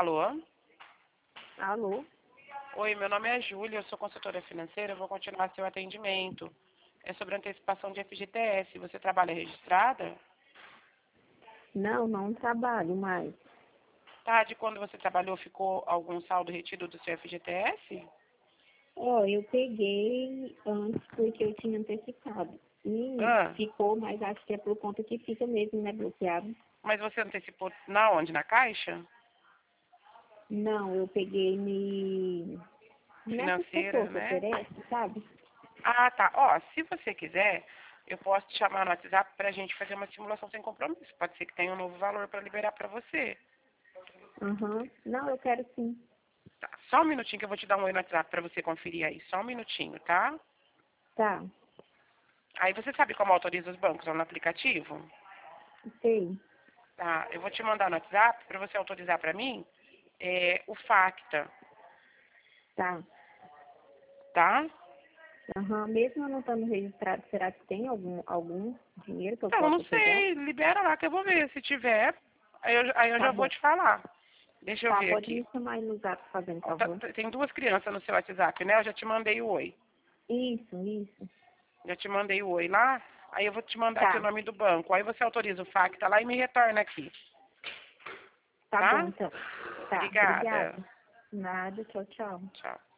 Alô? Alô? Oi, meu nome é Júlia, eu sou consultora financeira, eu vou continuar seu atendimento. É sobre antecipação de FGTS. Você trabalha registrada? Não, não trabalho mais. Tá, de quando você trabalhou ficou algum saldo retido do seu FGTS? Eu peguei antes porque eu tinha antecipado. E Ah, ficou, mas acho que é por conta que fica mesmo, né, bloqueado. mas você antecipou na onde? Na Caixa? Não, eu peguei nessas Financeira, pessoas que né? oferecem, sabe? Ah, tá. Ó, se você quiser, eu posso te chamar no WhatsApp pra gente fazer uma simulação sem compromisso. Pode ser que tenha um novo valor pra liberar pra você. Aham. Não, eu quero sim. Tá, só um minutinho que eu vou te dar um oi no WhatsApp pra você conferir aí. Só um minutinho, tá? Tá, Aí você sabe como autoriza os bancos lá no aplicativo? sei. Tá, eu vou te mandar no WhatsApp pra você autorizar pra mim o Facta, Tá. tá? Aham. Mesmo eu não estando registrado, será que tem algum dinheiro que eu Então, não possa pegar? sei, libera lá que eu vou ver. Se tiver, aí eu Tá já vou bom. te falar. Deixa eu Tá, ver pode aqui. me chamar aí no zap, fazendo Ó, favor. tem duas crianças no seu WhatsApp, né? Eu já te mandei o oi. Isso. Já te mandei o oi lá. Aí eu vou te mandar aqui o Tá, nome do banco. Aí você autoriza o Facta lá e me retorna aqui, tá bom tá? então. Tá, Obrigada. obrigada. Nada, tchau, tchau. Tchau.